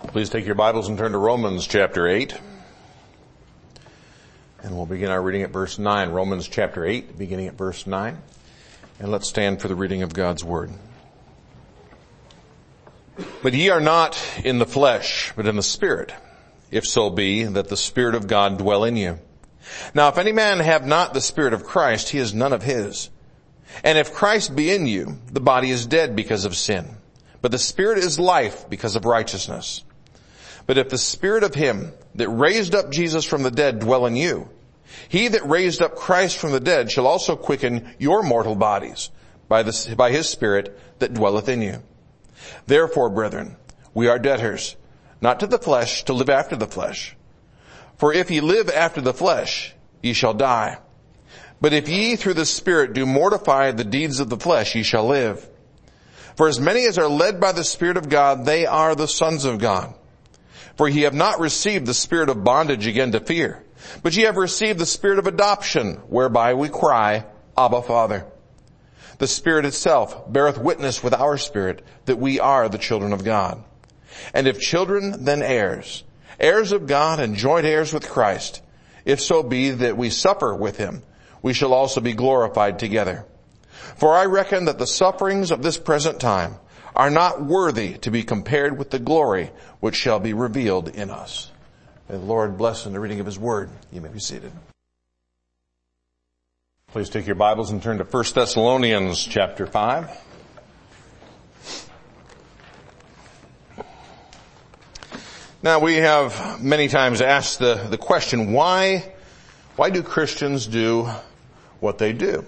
Please take your Bibles and turn to Romans chapter 8. And we'll begin our reading at verse 9. Romans chapter 8, beginning at verse 9. And let's stand for the reading of God's Word. But ye are not in the flesh, but in the Spirit, if so be that the Spirit of God dwell in you. Now if any man have not the Spirit of Christ, he is none of his. And if Christ be in you, the body is dead because of sin, but the Spirit is life because of righteousness. But if the Spirit of him that raised up Jesus from the dead dwell in you, he that raised up Christ from the dead shall also quicken your mortal bodies by his Spirit that dwelleth in you. Therefore, brethren, we are debtors, not to the flesh, to live after the flesh. For if ye live after the flesh, ye shall die. But if ye through the Spirit do mortify the deeds of the flesh, ye shall live. For as many as are led by the Spirit of God, they are the sons of God. For ye have not received the spirit of bondage again to fear, but ye have received the Spirit of adoption, whereby we cry, Abba, Father. The Spirit itself beareth witness with our spirit that we are the children of God. And if children, then heirs, heirs of God and joint heirs with Christ, if so be that we suffer with him, we shall also be glorified together. For I reckon that the sufferings of this present time are not worthy to be compared with the glory which shall be revealed in us. May the Lord bless in the reading of his word. You may be seated. Please take your Bibles and turn to 1 Thessalonians chapter 5. Now we have many times asked the question, why do Christians do what they do?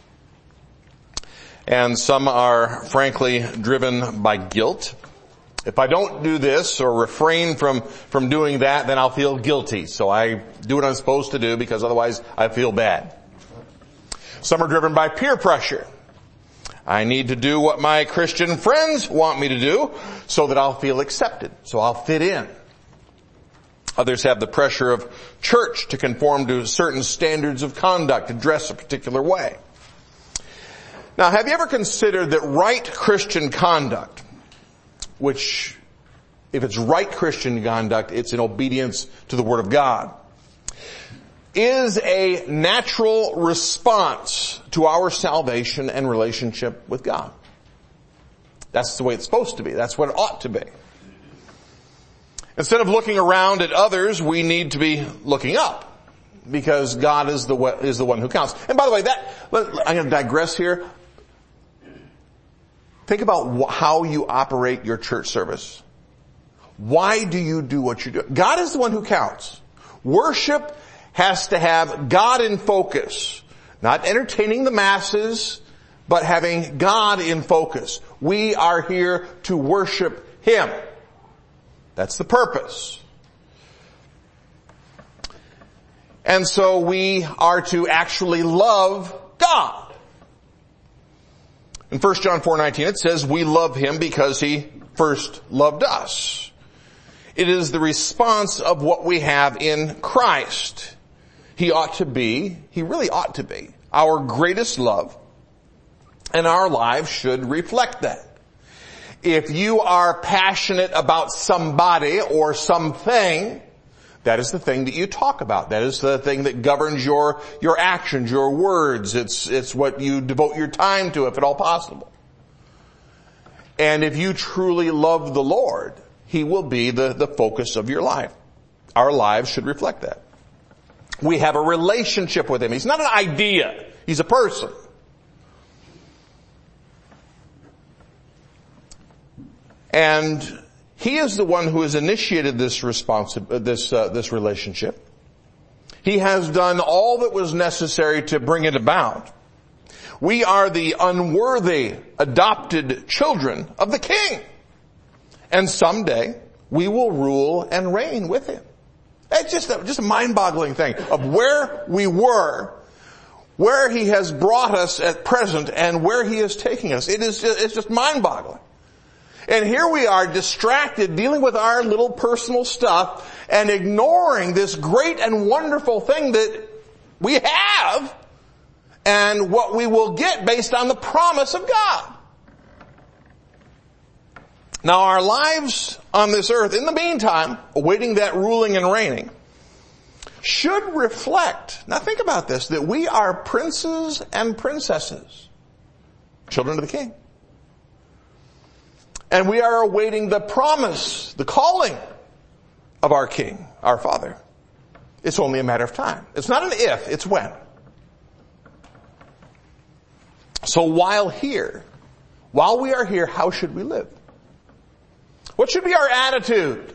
And some are frankly driven by guilt. If I don't do this or refrain from doing that, then I'll feel guilty. So I do what I'm supposed to do because otherwise I feel bad. Some are driven by peer pressure. I need to do what my Christian friends want me to do so that I'll feel accepted, so I'll fit in. Others have the pressure of church to conform to certain standards of conduct, to dress a particular way. Now, have you ever considered that right Christian conduct, which, if it's right Christian conduct, it's in obedience to the Word of God, is a natural response to our salvation and relationship with God? That's the way it's supposed to be. That's what it ought to be. Instead of looking around at others, we need to be looking up, because God is the one who counts. And by the way, I'm going to digress here. Think about how you operate your church service. Why do you do what you do? God is the one who counts. Worship has to have God in focus. Not entertaining the masses, but having God in focus. We are here to worship Him. That's the purpose. And so we are to actually love God. In 1 John 4:19 it says, we love Him because He first loved us. It is the response of what we have in Christ. He really ought to be our greatest love, and our lives should reflect that. If you are passionate about somebody or something, that is the thing that you talk about. That is the thing that governs your actions, your words. It's what you devote your time to, if at all possible. And if you truly love the Lord, He will be the focus of your life. Our lives should reflect that. We have a relationship with Him. He's not an idea. He's a person. And He is the one who has initiated this relationship. He has done all that was necessary to bring it about. We are the unworthy adopted children of the King. And someday we will rule and reign with Him. It's just a mind-boggling thing of where we were, where He has brought us at present, and where He is taking us. It's just mind-boggling. And here we are distracted dealing with our little personal stuff and ignoring this great and wonderful thing that we have and what we will get based on the promise of God. Now our lives on this earth, in the meantime, awaiting that ruling and reigning, should reflect, now think about this, that we are princes and princesses, children of the King. And we are awaiting the promise, the calling of our King, our Father. It's only a matter of time. It's not an if, it's when. So while we are here, how should we live? What should be our attitude?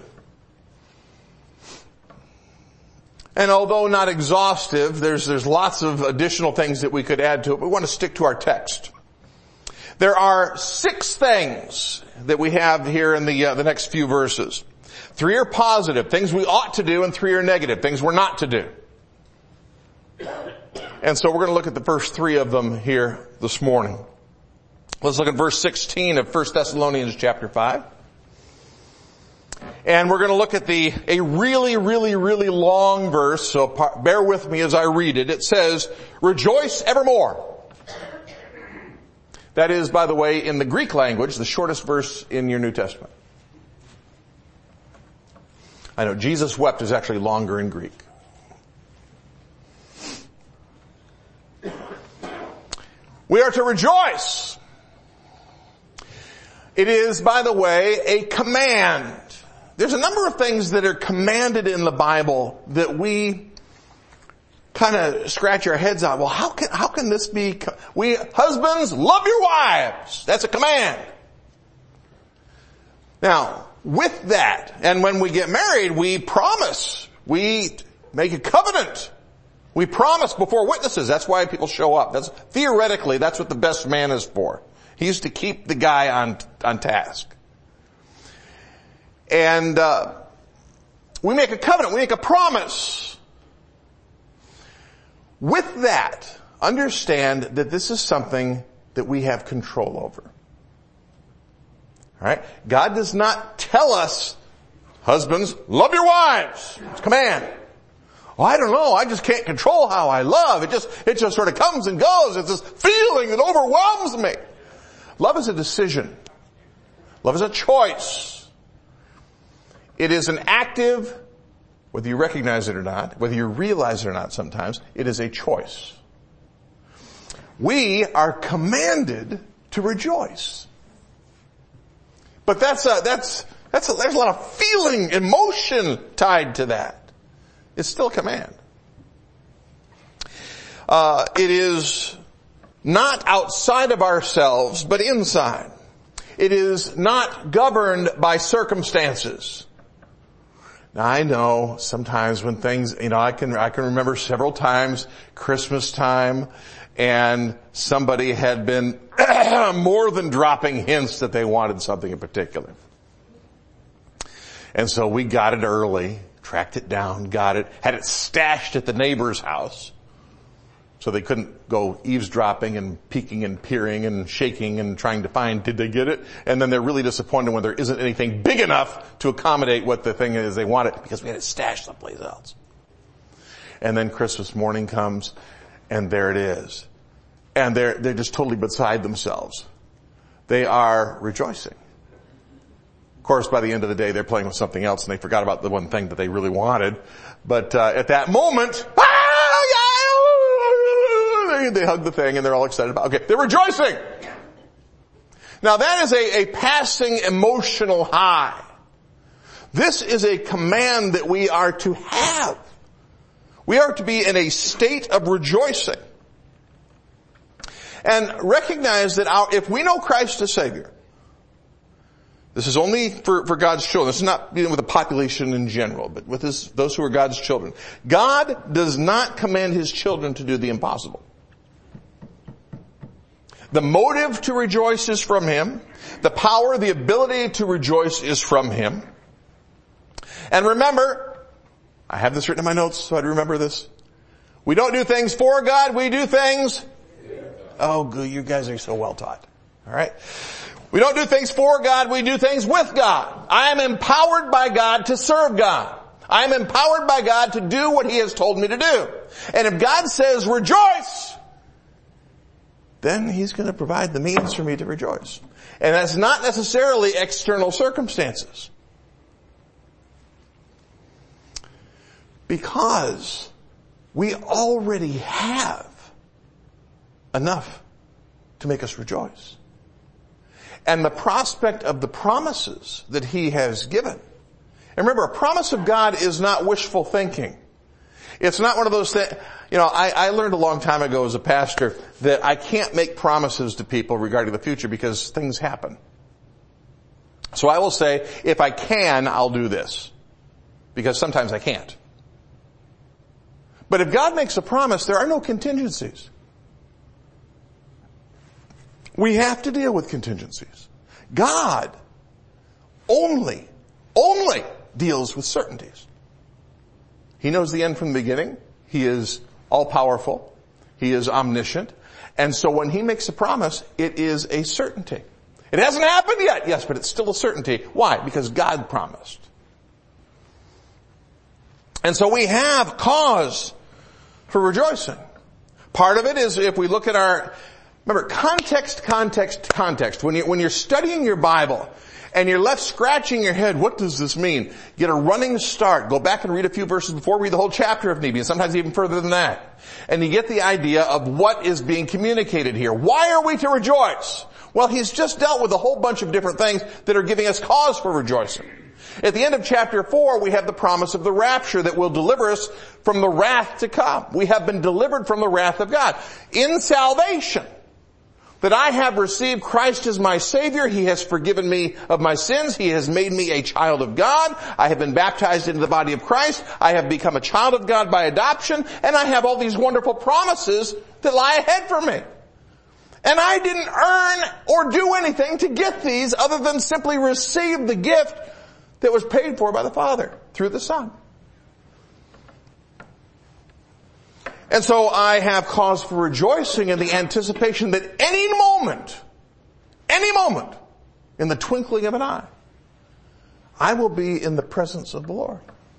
And although not exhaustive, there's lots of additional things that we could add to it. We want to stick to our text. There are 6 things that we have here in the next few verses. 3 are positive, things we ought to do, and 3 are negative, things we're not to do. And so we're going to look at the first 3 of them here this morning. Let's look at verse 16 of 1 Thessalonians chapter 5. And we're going to look at a really, really, really long verse, so bear with me as I read it. It says, "Rejoice evermore." That is, by the way, in the Greek language, the shortest verse in your New Testament. I know Jesus wept is actually longer in Greek. We are to rejoice. It is, by the way, a command. There's a number of things that are commanded in the Bible that we kind of scratch our heads on. Well, how can this be? We husbands, love your wives. That's a command. Now, with that, and when we get married, we promise. We make a covenant. We promise before witnesses. That's why people show up. Theoretically, that's what the best man is for. He's to keep the guy on task. And we make a covenant. We make a promise. With that, understand that this is something that we have control over. All right? God does not tell us, husbands, love your wives. It's a command. Well, I don't know. I just can't control how I love. It just sort of comes and goes. It's this feeling that overwhelms me. Love is a decision. Love is a choice. It is an active, whether you recognize it or not, whether you realize it or not sometimes, it is a choice. We are commanded to rejoice. But there's a lot of feeling, emotion tied to that. It's still a command. It is not outside of ourselves, but inside. It is not governed by circumstances. Now I know sometimes when things, I can remember several times, Christmas time, and somebody had been more than dropping hints that they wanted something in particular. And so we got it early, tracked it down, got it, had it stashed at the neighbor's house. So they couldn't go eavesdropping and peeking and peering and shaking and trying to find, did they get it? And then they're really disappointed when there isn't anything big enough to accommodate what the thing is they wanted because we had it stashed someplace else. And then Christmas morning comes and there it is. And they're just totally beside themselves. They are rejoicing. Of course, by the end of the day, they're playing with something else and they forgot about the one thing that they really wanted. But at that moment, they hug the thing and they're all excited about it. Okay, they're rejoicing. Now that is a passing emotional high. This is a command that we are to have. We are to be in a state of rejoicing. And recognize that if we know Christ as Savior, this is only for God's children. This is not dealing with the population in general, but with those who are God's children. God does not command His children to do the impossible. The motive to rejoice is from Him. The power, the ability to rejoice is from Him. And remember, I have this written in my notes so I'd remember this. We don't do things for God, we do things. Oh, good, you guys are so well taught. Alright? We don't do things for God, we do things with God. I am empowered by God to serve God. I am empowered by God to do what He has told me to do. And if God says rejoice, then He's going to provide the means for me to rejoice. And that's not necessarily external circumstances. Because we already have enough to make us rejoice. And the prospect of the promises that He has given. And remember, a promise of God is not wishful thinking. It's not one of those things, I learned a long time ago as a pastor that I can't make promises to people regarding the future because things happen. So I will say, if I can, I'll do this. Because sometimes I can't. But if God makes a promise, there are no contingencies. We have to deal with contingencies. God only deals with certainties. He knows the end from the beginning. He is all-powerful. He is omniscient. And so when He makes a promise, it is a certainty. It hasn't happened yet, yes, but it's still a certainty. Why? Because God promised. And so we have cause for rejoicing. Part of it is if we look at remember, context. When you're studying your Bible, and you're left scratching your head, what does this mean? Get a running start. Go back and read a few verses before, read the whole chapter if need be, and sometimes even further than that. And you get the idea of what is being communicated here. Why are we to rejoice? Well, He's just dealt with a whole bunch of different things that are giving us cause for rejoicing. At the end of chapter 4, we have the promise of the rapture that will deliver us from the wrath to come. We have been delivered from the wrath of God. In salvation, that I have received Christ as my Savior. He has forgiven me of my sins. He has made me a child of God. I have been baptized into the body of Christ. I have become a child of God by adoption. And I have all these wonderful promises that lie ahead for me. And I didn't earn or do anything to get these other than simply receive the gift that was paid for by the Father through the Son. And so I have cause for rejoicing in the anticipation that any moment, in the twinkling of an eye, I will be in the presence of the Lord.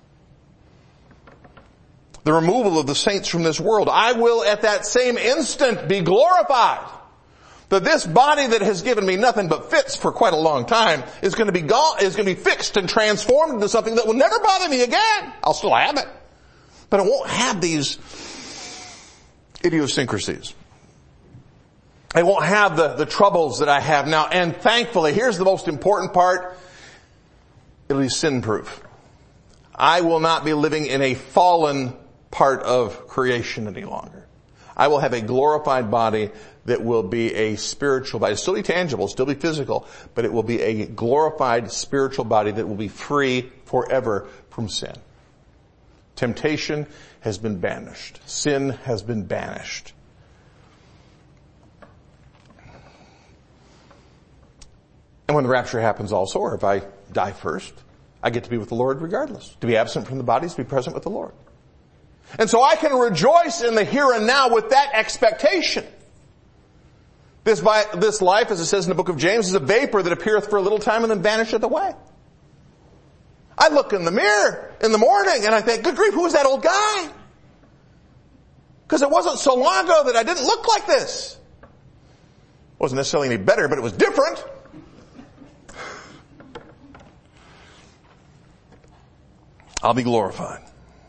The removal of the saints from this world, I will at that same instant be glorified. That this body that has given me nothing but fits for quite a long time is going to be fixed and transformed into something that will never bother me again. I'll still have it. But it won't have these idiosyncrasies. I won't have the troubles that I have now. And thankfully, here's the most important part. It'll be sin-proof. I will not be living in a fallen part of creation any longer. I will have a glorified body that will be a spiritual body. It'll still be tangible, still be physical, but it will be a glorified spiritual body that will be free forever from sin. Temptation has been banished. Sin has been banished. And when the rapture happens also, or if I die first, I get to be with the Lord regardless. To be absent from the body is to be present with the Lord. And so I can rejoice in the here and now with that expectation. This life, as it says in the book of James, is a vapor that appeareth for a little time and then vanisheth away. I look in the mirror in the morning and I think, good grief, who was that old guy? Because it wasn't so long ago that I didn't look like this. Wasn't necessarily any better, but it was different. I'll be glorified.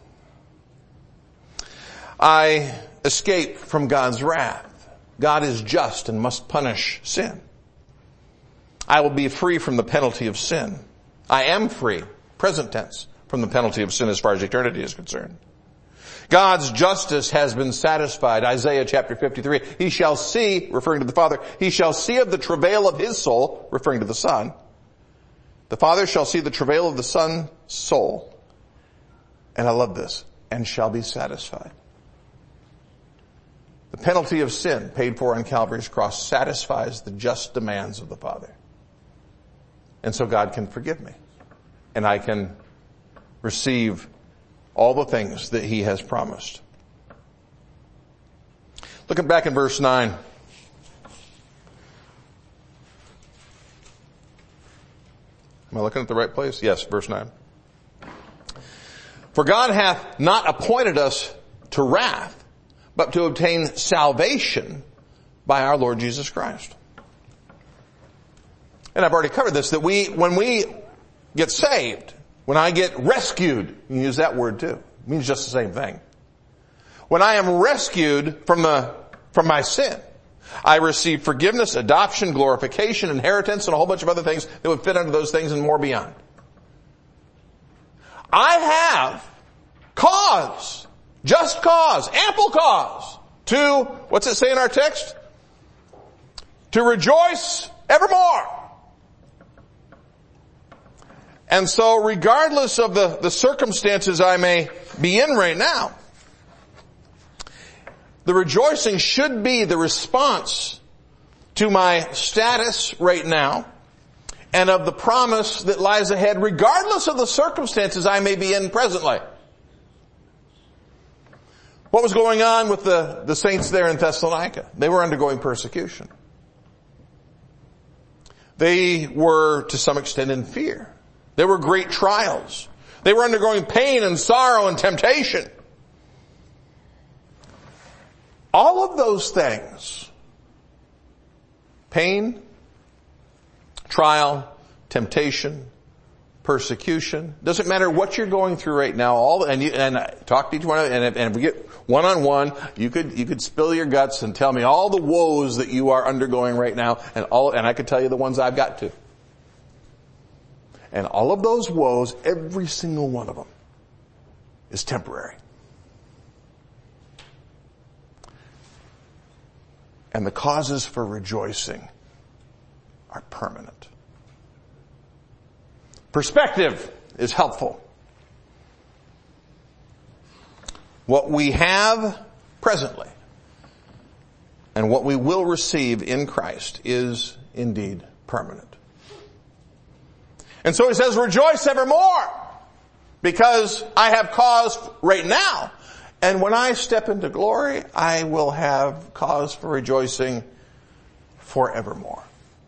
I escape from God's wrath. God is just and must punish sin. I will be free from the penalty of sin. I am free, present tense, from the penalty of sin as far as eternity is concerned. God's justice has been satisfied. Isaiah chapter 53. He shall see, referring to the Father, he shall see of the travail of his soul, referring to the Son. The Father shall see the travail of the Son's soul. And I love this. And shall be satisfied. The penalty of sin paid for on Calvary's cross satisfies the just demands of the Father. And so God can forgive me. And I can receive all the things that He has promised. Looking back in verse 9. Am I looking at the right place? Yes, verse 9. For God hath not appointed us to wrath, but to obtain salvation by our Lord Jesus Christ. And I've already covered this, that when we get saved, when I get rescued, you can use that word too. It means just the same thing. When I am rescued from my sin, I receive forgiveness, adoption, glorification, inheritance, and a whole bunch of other things that would fit under those things and more beyond. I have cause, just cause, ample cause to, what's it say in our text? To rejoice evermore. And so regardless of the circumstances I may be in right now, the rejoicing should be the response to my status right now and of the promise that lies ahead regardless of the circumstances I may be in presently. What was going on with the saints there in Thessalonica? They were undergoing persecution. They were to some extent in fear. There were great trials. They were undergoing pain and sorrow and temptation. All of those things, pain, trial, temptation, persecution, doesn't matter what you're going through right now, and talk to each one, and if we get one-on-one, you could spill your guts and tell me all the woes that you are undergoing right now, and I could tell you the ones I've got to. And all of those woes, every single one of them, is temporary. And the causes for rejoicing are permanent. Perspective is helpful. What we have presently and what we will receive in Christ is indeed permanent. And so he says, rejoice evermore, because I have cause right now. And when I step into glory, I will have cause for rejoicing forevermore.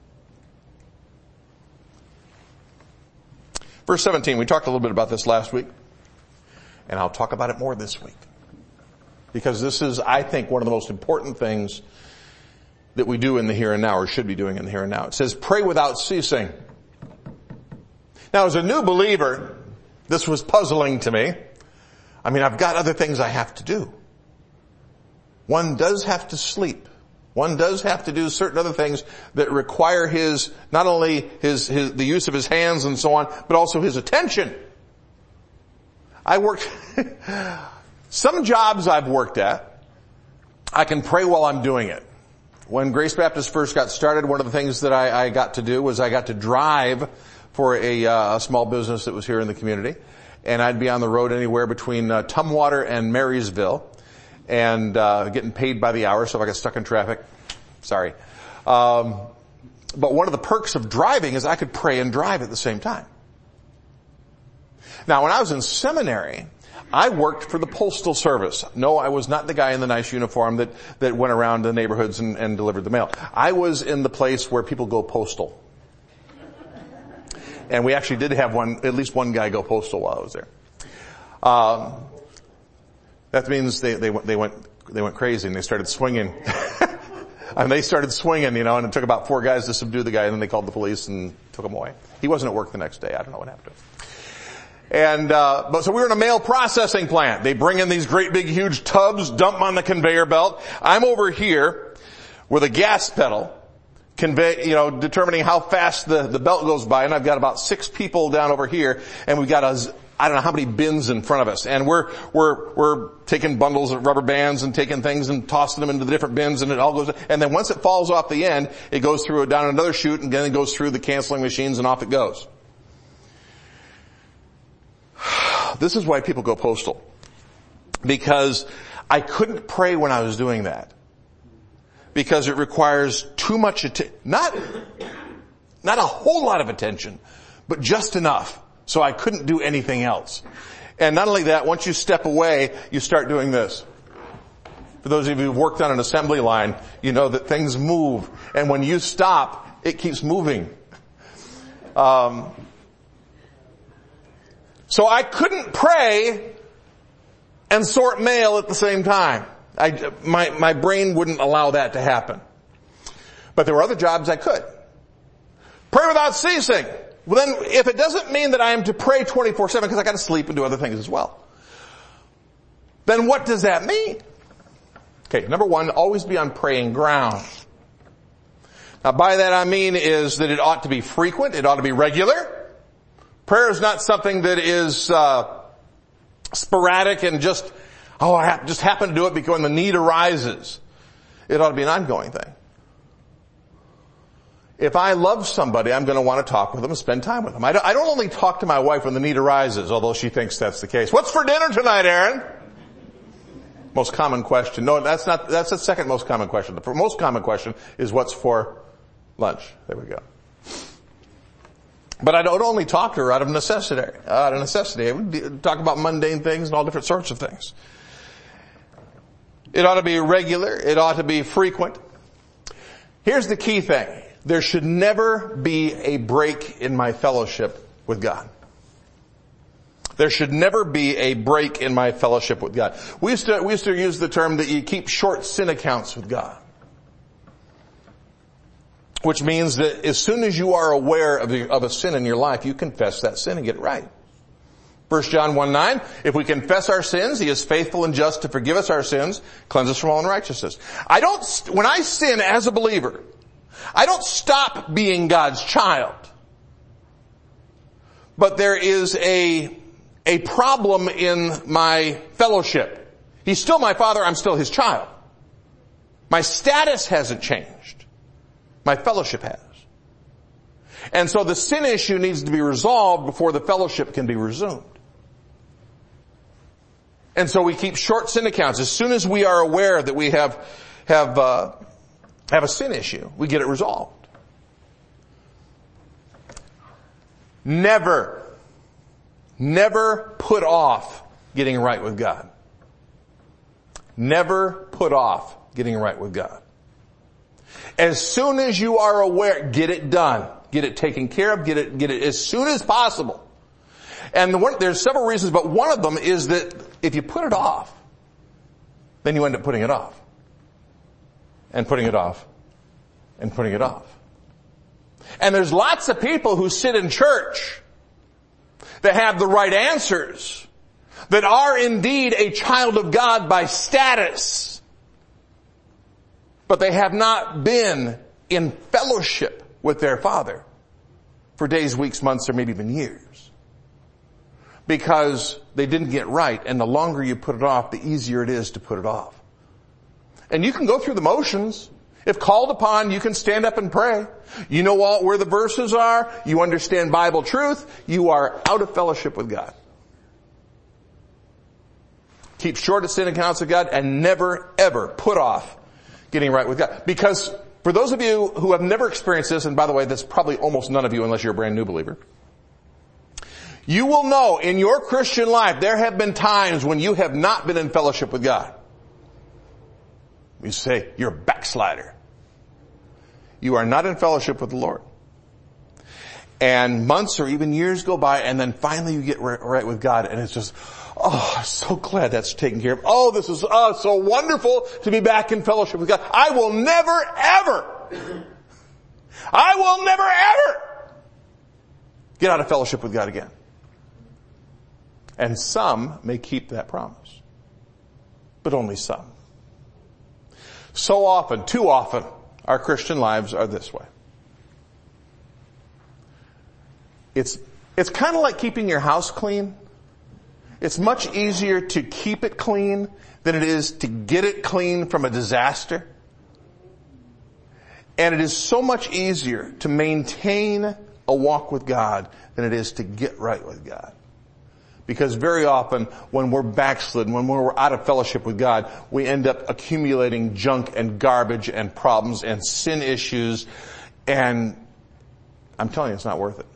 Verse 17, we talked a little bit about this last week, and I'll talk about it more this week. Because this is, I think, one of the most important things that we do in the here and now, or should be doing in the here and now. It says, pray without ceasing. Now, as a new believer, this was puzzling to me. I mean, I've got other things I have to do. One does have to sleep. One does have to do certain other things that require not only the use of his hands and so on, but also his attention. Some jobs I've worked at, I can pray while I'm doing it. When Grace Baptist first got started, one of the things that I got to do was I got to drive for a small business that was here in the community. And I'd be on the road anywhere between Tumwater and Marysville, and getting paid by the hour, so if I got stuck in traffic, sorry. But one of the perks of driving is I could pray and drive at the same time. Now, when I was in seminary, I worked for the Postal Service. No, I was not the guy in the nice uniform that went around the neighborhoods and delivered the mail. I was in the place where people go postal. And we actually did have at least one guy go postal while I was there. That means they went crazy and they started swinging. And they started swinging, and it took about 4 guys to subdue the guy, and then they called the police and took him away. He wasn't at work the next day. I don't know what happened to him. And, so we were in a mail processing plant. They bring in these great big huge tubs, dump them on the conveyor belt. I'm over here with a gas pedal, determining how fast the belt goes by, and I've got about 6 people down over here, and we've got I don't know how many bins in front of us, and we're taking bundles of rubber bands and taking things and tossing them into the different bins, and it all goes, and then once it falls off the end, it goes down another chute, and then it goes through the canceling machines, and off it goes. This is why people go postal. Because I couldn't pray when I was doing that. Because it requires too much not a whole lot of attention, but just enough. So I couldn't do anything else. And not only that, once you step away, you start doing this. For those of you who've worked on an assembly line, you know that things move. And when you stop, it keeps moving. So I couldn't pray and sort mail at the same time. My brain wouldn't allow that to happen. But there were other jobs I could. Pray without ceasing. Well then, if it doesn't mean that I am to pray 24/7 because I got to sleep and do other things as well, then what does that mean? Okay, number one, always be on praying ground. Now by that I mean is that it ought to be frequent, it ought to be regular. Prayer is not something that is sporadic and just happen to do it because when the need arises. It ought to be an ongoing thing. If I love somebody, I'm going to want to talk with them and spend time with them. I don't only talk to my wife when the need arises, although she thinks that's the case. What's for dinner tonight, Aaron? Most common question. No, that's the second most common question. The most common question is what's for lunch. There we go. But I don't only talk to her out of necessity. I would talk about mundane things and all different sorts of things. It ought to be regular. It ought to be frequent. Here's the key thing. There should never be a break in my fellowship with God. There should never be a break in my fellowship with God. We used to use the term that you keep short sin accounts with God. Which means that as soon as you are aware of a sin in your life, you confess that sin and get it right. 1 John 1:9, if we confess our sins, He is faithful and just to forgive us our sins, cleanse us from all unrighteousness. When I sin as a believer, I don't stop being God's child. But there is a problem in my fellowship. He's still my father, I'm still His child. My status hasn't changed. My fellowship has. And so the sin issue needs to be resolved before the fellowship can be resumed. And so we keep short sin accounts. As soon as we are aware that we have a sin issue, we get it resolved. Never put off getting right with God. Never put off getting right with God. As soon as you are aware, get it done. Get it taken care of. Get it as soon as possible. And there's several reasons, but one of them is that if you put it off, then you end up putting it off. And putting it off. And putting it off. And there's lots of people who sit in church that have the right answers, that are indeed a child of God by status, but they have not been in fellowship with their Father for days, weeks, months, or maybe even years. Because they didn't get right, and the longer you put it off, the easier it is to put it off. And you can go through the motions. If called upon, you can stand up and pray. You know where the verses are. You understand Bible truth. You are out of fellowship with God. Keep short of sin accounts with God and never, ever put off getting right with God. Because for those of you who have never experienced this, and by the way, that's probably almost none of you unless you're a brand new believer, you will know in your Christian life there have been times when you have not been in fellowship with God. You say, you're a backslider. You are not in fellowship with the Lord. And months or even years go by, and then finally you get right with God, and it's just, oh, I'm so glad that's taken care of. Oh, this is so wonderful to be back in fellowship with God. I will never ever get out of fellowship with God again. And some may keep that promise, but only some. So often, too often, our Christian lives are this way. It's kind of like keeping your house clean. It's much easier to keep it clean than it is to get it clean from a disaster. And it is so much easier to maintain a walk with God than it is to get right with God. Because very often when we're backslidden, when we're out of fellowship with God, we end up accumulating junk and garbage and problems and sin issues, and I'm telling you, it's not worth it.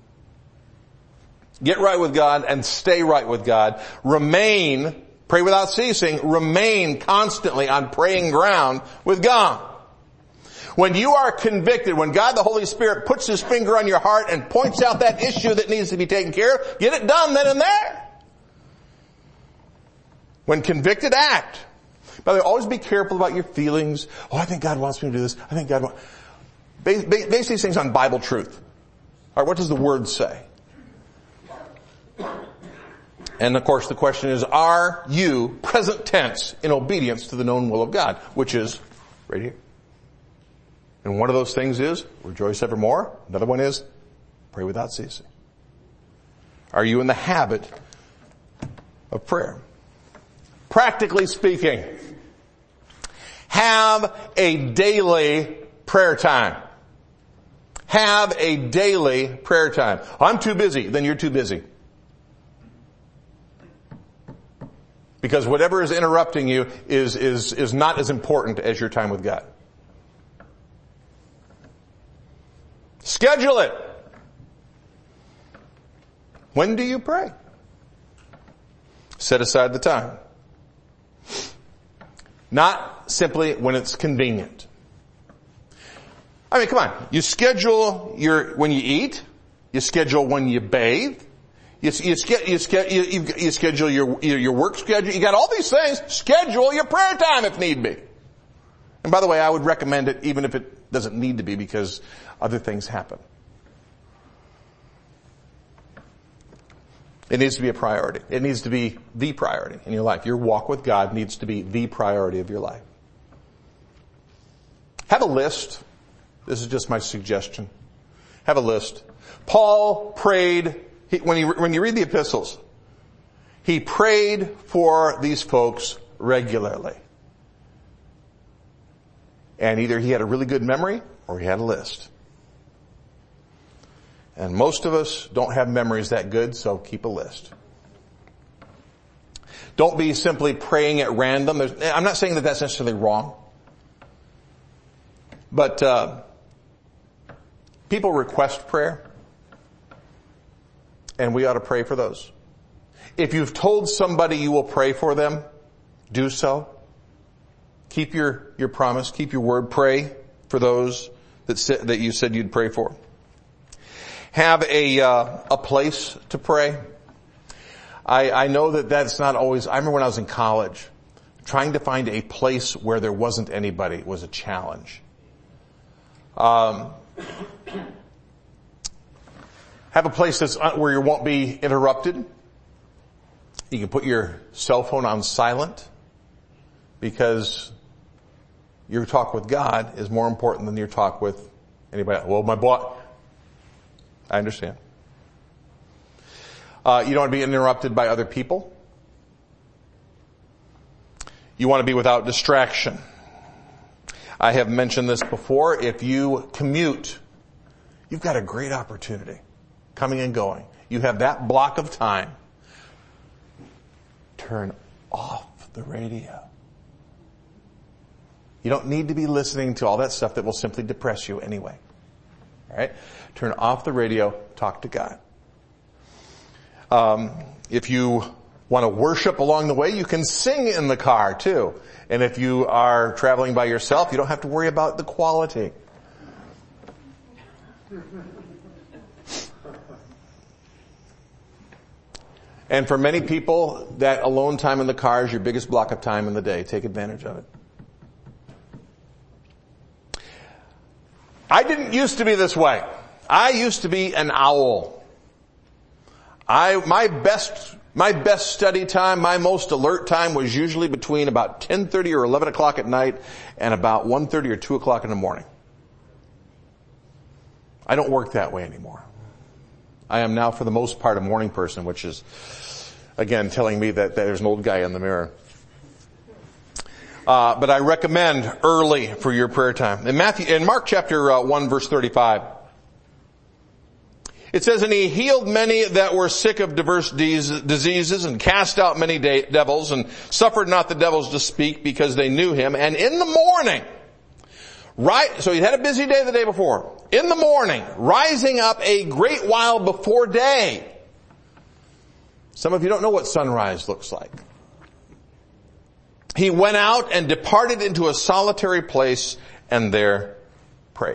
Get right with God and stay right with God. Pray without ceasing, remain constantly on praying ground with God. When you are convicted, when God the Holy Spirit puts His finger on your heart and points out that issue that needs to be taken care of, get it done then and there. When convicted, act. By the way, always be careful about your feelings. Oh, I think God wants me to do this. I think God wants... Base these things on Bible truth. All right, what does the Word say? And of course the question is, are you present tense in obedience to the known will of God? Which is right here. And one of those things is, rejoice evermore. Another one is, pray without ceasing. Are you in the habit of prayer? Practically speaking, have a daily prayer time. Have a daily prayer time. I'm too busy. Then you're too busy. Because whatever is interrupting you is not as important as your time with God. Schedule it. When do you pray? Set aside the time. Not simply when it's convenient. I mean, come on. You schedule when you eat. You schedule when you bathe. You schedule your work schedule. You got all these things. Schedule your prayer time if need be. And by the way, I would recommend it even if it doesn't need to be, because other things happen. It needs to be a priority. It needs to be the priority in your life. Your walk with God needs to be the priority of your life. Have a list. This is just my suggestion. Have a list. Paul prayed, when you read the epistles, he prayed for these folks regularly. And either he had a really good memory or he had a list. And most of us don't have memories that good, so keep a list. Don't be simply praying at random. I'm not saying that that's necessarily wrong. But people request prayer, and we ought to pray for those. If you've told somebody you will pray for them, do so. Keep your promise. Keep your word. Pray for those that you said you'd pray for. Have a place to pray. I know that that's not always. I remember when I was in college, trying to find a place where there wasn't anybody was a challenge. Have a place that's where you won't be interrupted. You can put your cell phone on silent, because your talk with God is more important than your talk with anybody else. Well, my boss, I understand. You don't want to be interrupted by other people. You want to be without distraction. I have mentioned this before. If you commute, you've got a great opportunity coming and going. You have that block of time. Turn off the radio. You don't need to be listening to all that stuff that will simply depress you anyway. All right? Turn off the radio. Talk to God. If you want to worship along the way, you can sing in the car too. And if you are traveling by yourself, you don't have to worry about the quality. And for many people, that alone time in the car is your biggest block of time in the day. Take advantage of it. I didn't used to be this way. I used to be an owl. My best study time, my most alert time was usually between about 10:30 or 11 o'clock at night and about 1:30 or 2 o'clock in the morning. I don't work that way anymore. I am now, for the most part, a morning person, which is, again, telling me that there's an old guy in the mirror. But I recommend early for your prayer time. In Mark chapter 1, verse 35, it says, "And he healed many that were sick of diverse diseases, and cast out many devils, and suffered not the devils to speak, because they knew him. And in the morning," so he had a busy day the day before. "In the morning, rising up a great while before day." Some of you don't know what sunrise looks like. "He went out and departed into a solitary place, and there prayed."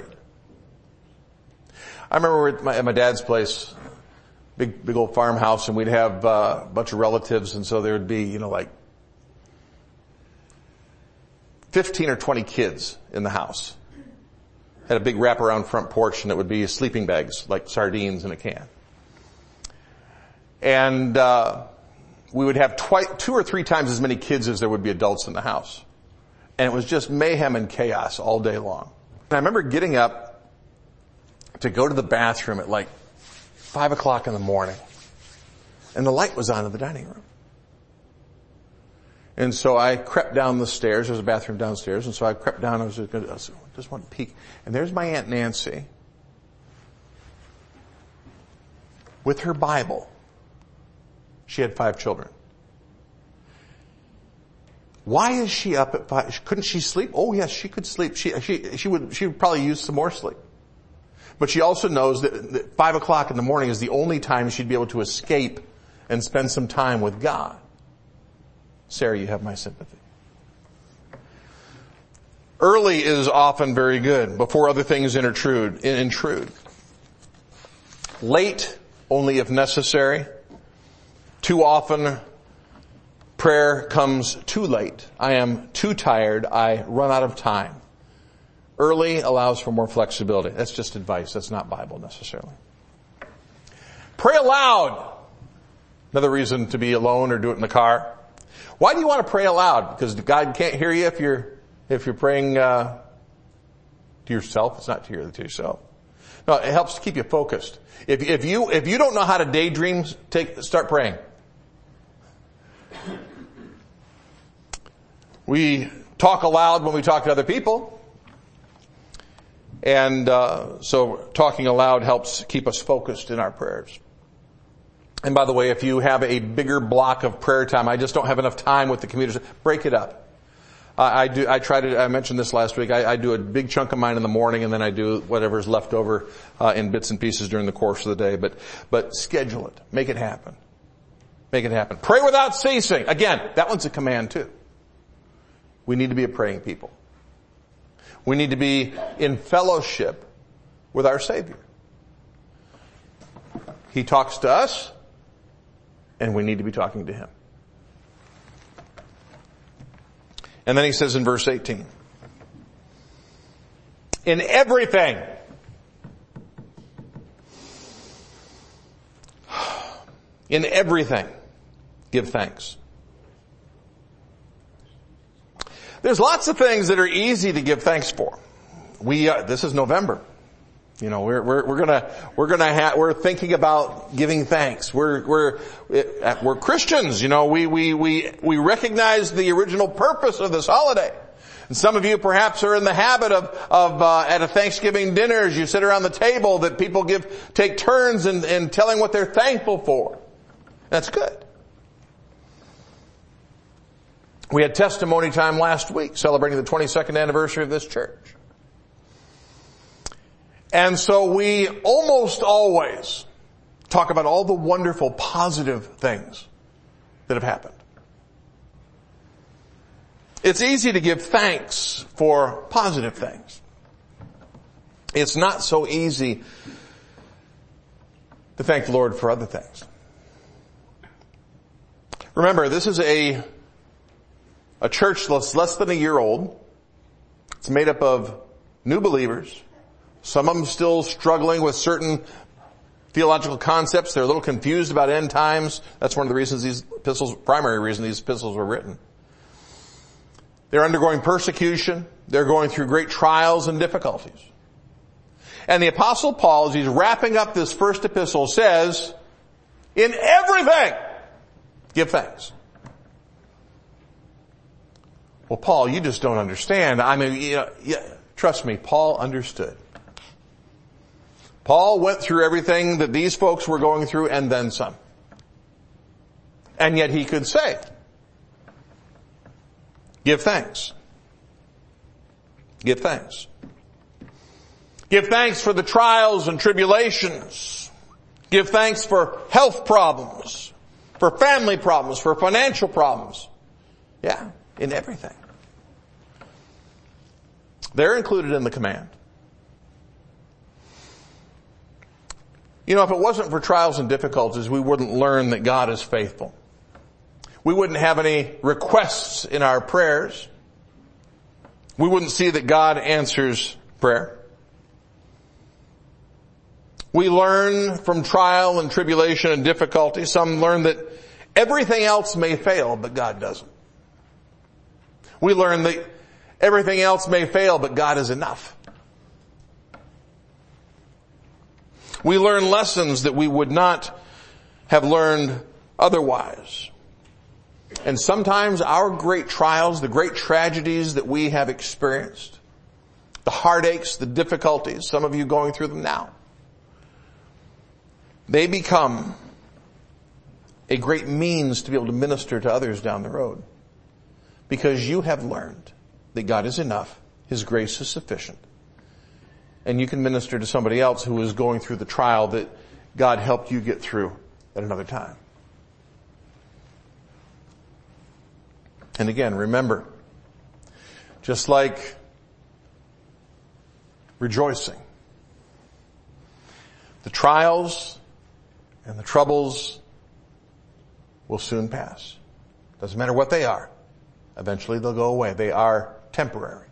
I remember at my dad's place, big old farmhouse, and we'd have a bunch of relatives, and so there would be, like 15 or 20 kids in the house. Had a big wraparound front porch, and it would be sleeping bags, like sardines in a can. And we would have 2 or 3 times as many kids as there would be adults in the house. And it was just mayhem and chaos all day long. And I remember getting up to go to the bathroom at like 5 o'clock in the morning. And the light was on in the dining room. And so I crept down the stairs. There's a bathroom downstairs. And so I crept down. I just want to peek. And there's my Aunt Nancy with her Bible. She had 5 children. Why is she up at 5? Couldn't she sleep? Oh yes, she could sleep. She would probably use some more sleep. But she also knows that 5 o'clock in the morning is the only time she'd be able to escape and spend some time with God. Sarah, you have my sympathy. Early is often very good, before other things intrude. Late, only if necessary. Too often, prayer comes too late. I am too tired. I run out of time. Early allows for more flexibility. That's just advice. That's not Bible necessarily. Pray aloud. Another reason to be alone or do it in the car. Why do you want to pray aloud? Because God can't hear you if you're praying to yourself. It's not to yourself. No, it helps to keep you focused. If you don't know how to daydream, start praying. We talk aloud when we talk to other people. And so talking aloud helps keep us focused in our prayers. And by the way, if you have a bigger block of prayer time, I just don't have enough time with the community, break it up. I mentioned this last week, I do a big chunk of mine in the morning, and then I do whatever's left over in bits and pieces during the course of the day. But schedule it. Make it happen. Make it happen. Pray without ceasing. Again, that one's a command too. We need to be a praying people. We need to be in fellowship with our Savior. He talks to us, and we need to be talking to Him. And then he says in verse 18, in everything, give thanks. There's lots of things that are easy to give thanks for. This is November. You know, we're thinking about giving thanks. We're Christians. You know, we recognize the original purpose of this holiday. And some of you perhaps are in the habit of at a Thanksgiving dinner, as you sit around the table, that people take turns in telling what they're thankful for. That's good. We had testimony time last week, celebrating the 22nd anniversary of this church. And so we almost always talk about all the wonderful, positive things that have happened. It's easy to give thanks for positive things. It's not so easy to thank the Lord for other things. Remember, this is a church that's less than a year old. It's made up of new believers. Some of them still struggling with certain theological concepts. They're a little confused about end times. That's one of the primary reason these epistles were written. They're undergoing persecution. They're going through great trials and difficulties. And the Apostle Paul, as he's wrapping up this first epistle, says, in everything, give thanks. Well, Paul, you just don't understand. I mean, trust me, Paul understood. Paul went through everything that these folks were going through and then some. And yet he could say, give thanks. Give thanks. Give thanks for the trials and tribulations. Give thanks for health problems, for family problems, for financial problems. Yeah, in everything. They're included in the command. You know, if it wasn't for trials and difficulties, we wouldn't learn that God is faithful. We wouldn't have any requests in our prayers. We wouldn't see that God answers prayer. We learn from trial and tribulation and difficulty. Some learn that everything else may fail, but God doesn't. We learn that everything else may fail, but God is enough. We learn lessons that we would not have learned otherwise. And sometimes our great trials, the great tragedies that we have experienced, the heartaches, the difficulties, some of you going through them now, they become a great means to be able to minister to others down the road. Because you have learned that God is enough, His grace is sufficient. And you can minister to somebody else who is going through the trial that God helped you get through at another time. And again, remember, just like rejoicing, the trials and the troubles will soon pass. Doesn't matter what they are. Eventually they'll go away. They are temporary.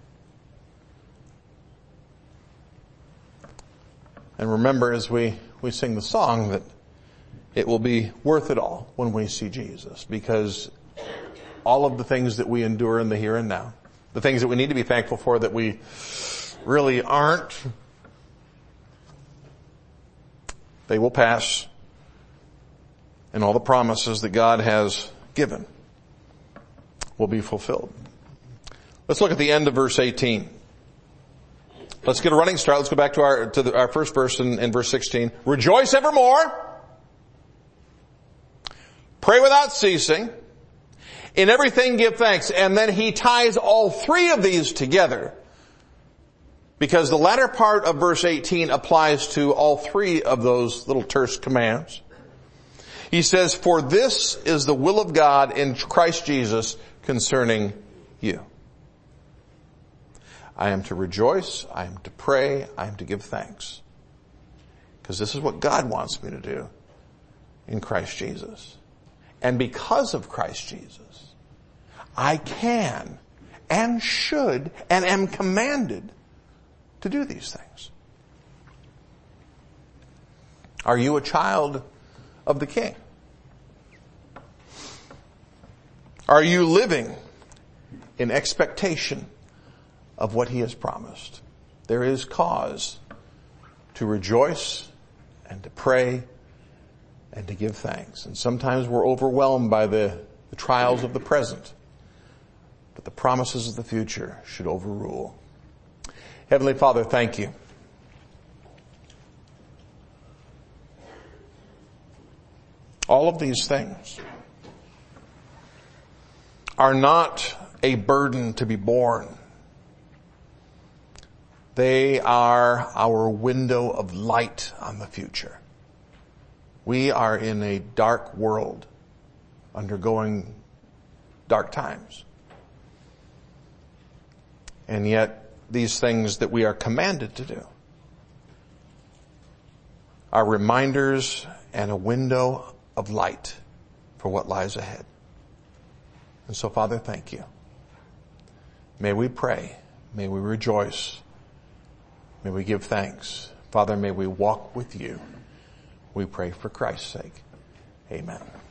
And remember as we sing the song that it will be worth it all when we see Jesus, because all of the things that we endure in the here and now, the things that we need to be thankful for that we really aren't, they will pass, and all the promises that God has given will be fulfilled. Let's look at the end of verse 18. Let's get a running start. Let's go back to our first verse in verse 16. Rejoice evermore. Pray without ceasing. In everything give thanks. And then he ties all three of these together, because the latter part of verse 18 applies to all three of those little terse commands. He says, for this is the will of God in Christ Jesus concerning you. I am to rejoice, I am to pray, I am to give thanks. Because this is what God wants me to do in Christ Jesus. And because of Christ Jesus, I can and should and am commanded to do these things. Are you a child of the King? Are you living in expectation of what He has promised? There is cause to rejoice and to pray and to give thanks. And sometimes we're overwhelmed by the trials of the present, but the promises of the future should overrule. Heavenly Father, thank you. All of these things are not a burden to be borne. They are our window of light on the future. We are in a dark world, undergoing dark times. And yet, these things that we are commanded to do are reminders and a window of light for what lies ahead. And so, Father, thank you. May we pray. May we rejoice. May we give thanks. Father, may we walk with you. We pray for Christ's sake. Amen.